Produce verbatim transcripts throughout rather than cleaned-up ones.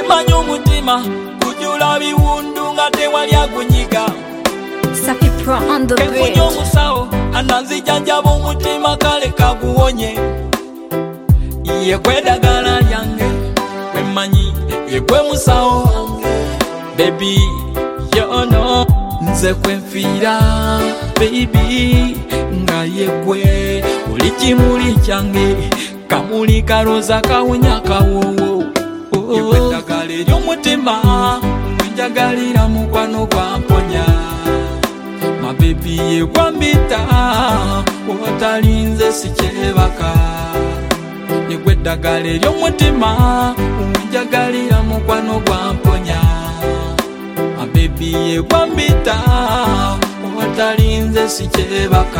Manyi omutima gujula biwundu nga tewali agunyiga. Safi Pro on the bridge. Kefunye omusawo ananzijanjaba omutima kale kaguwonye. Ye gwe ddagala lyange wemanyi ye gwe musawo wange. Baby you know nze kwenfiira baby nga ye gwe oli kimuli kyange kamuli karoza kawunya kawowo. Ye gwe ddagala ery'omutima njagaalira mukwano gwa mponya. My baby ye gwambita wotalinze sikyebaka. Ye gwe ddagala ery'omutima njagaalira mukwano gwa mponya. My baby ye gwambita wotalinze sikyebaka.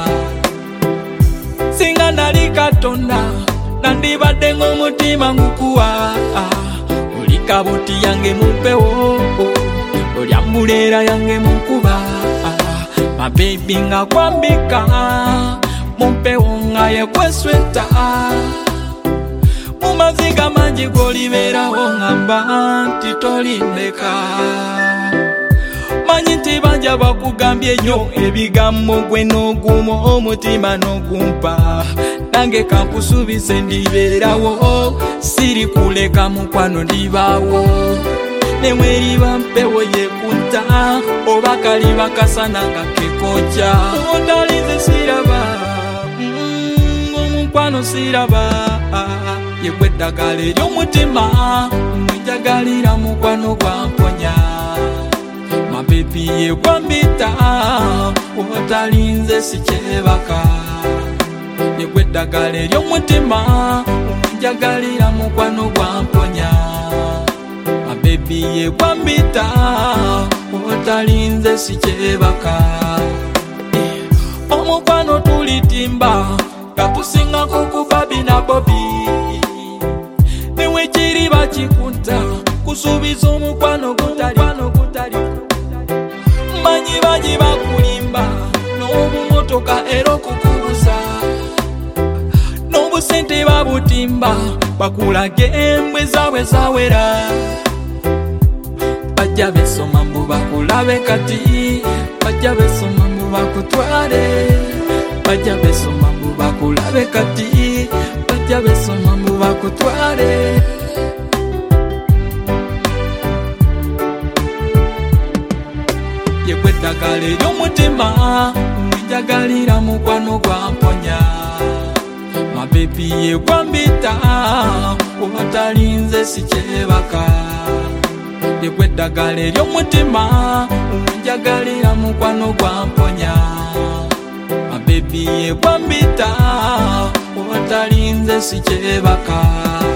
Singa nali Katonda nandibadde ng'omutima ngukuwa. Oli kabuti yange mumpewo, oli ambulera yange munkuba. My baby nga kwambika mumpewo nga ye kwesweta. Mumaziga mangi golibeerawo ngamba nti tolindeka. Manyi nti banja bakugambye nnyo ebigambo gwe n'oguma omutima n'ogumpa. Nange kankusuubize ndibeerawo siri kuleka mukwano ndibaawo. Nemweriba mpewo yekunta oba kaliba kasana nga kekoja. Otalinze siraba omukwano siraba. Ye gwe ddagala ery'omutima njagaalira mukwano gwa mponya. My baby ye gwambita wotalinze sikyebaka. Ye gwe ddagala ery'omutima njagaalira mukwano gwa mponya. My baby ye gwambita wotalinze sikyebaka. Omukwano tulitimba katusinga kukuba bina bobi. Niwe kiriba kikunta kusuubiza omukwano gutali. Manyi bangi bakulimba n'obumotoka era okukubuza. N'obusente babutimba bakulaga embwe zaabwe zawera. Bajja besoma mbu bakulabe kati, bajja besoma mbu bakutwale. Bajja besoma mbu bakulabe kati, bajja besoma mbu bakutwale. Ye gwe ddagala ery'omutima njagaalira mukwano gwa mponya. My baby ye gwambita wotalinze sikyebaka. Ye gwe ddagala ery'omutima njagaalira mukwano gwa mponya. My baby ye gwambita wotalinze sikyebaka.